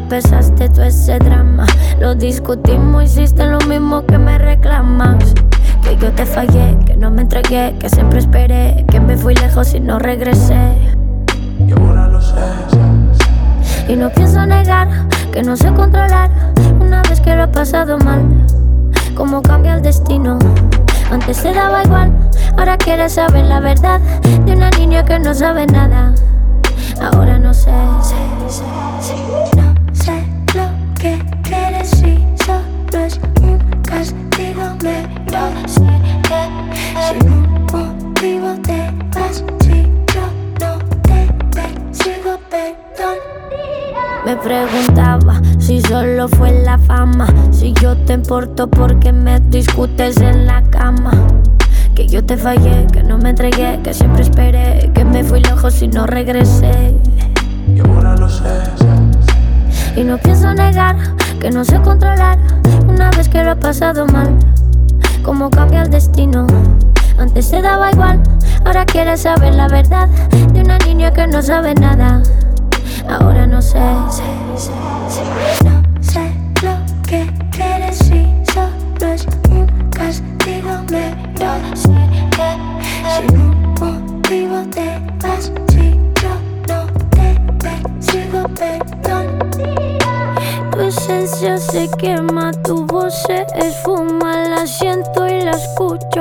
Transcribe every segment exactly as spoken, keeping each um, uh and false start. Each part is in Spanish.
empezaste todo ese drama. Lo discutimos, hiciste lo mismo que me reclamas. Que yo te fallé, que no me entregué, que siempre esperé, que me fui lejos y no regresé. Y ahora lo sé. Y no pienso negar que no sé controlar una vez que lo he pasado mal. Cómo cambia el destino. Antes te daba igual, ahora quieres saber la verdad de una niña que no sabe nada. Ahora no sé, sé, sé, sé. No sé lo que quieres si solo es un castigo. Pero sé que sin un motivo te vas. Si yo no te persigo, perdón. Me preguntaba si solo fue la fama, si yo te importo porque me discutes en la cama. Que yo te fallé, que no me entregué, que siempre esperé, que me fui lejos y no regresé. Y ahora lo sé. Y no pienso negar que no sé controlar una vez que lo he pasado mal. Cómo cambia el destino. Antes te daba igual, ahora quieres saber la verdad de una niña que no sabe nada. Ahora no sé, sé, sé, sé. No sé lo que quieres si solo es un castigo. Pero sé que sin un motivo te vas. Si yo no te persigo, perdón. Tu esencia se quema, tu voz se esfuma, la siento y la escucho.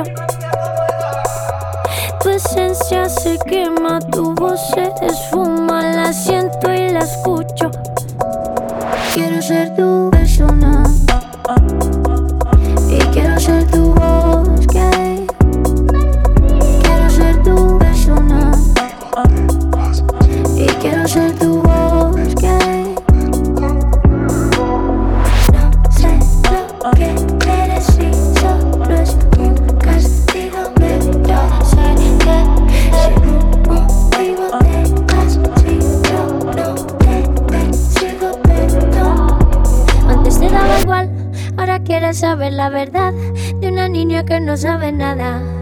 Tu esencia se quema, tu voz se esfuma, la siento y la escucho. Quiero ser tu persona y quiero ser tu voz que hay. Quiero ser tu persona y quiero ser tu voz que hay. No sé lo que quieres si solo es un castigo. Pero sé que sin un motivo te vas. Si yo no te persigo, perdón. Antes te daba igual, ahora quieres saber la verdad de una niña que no sabe nada.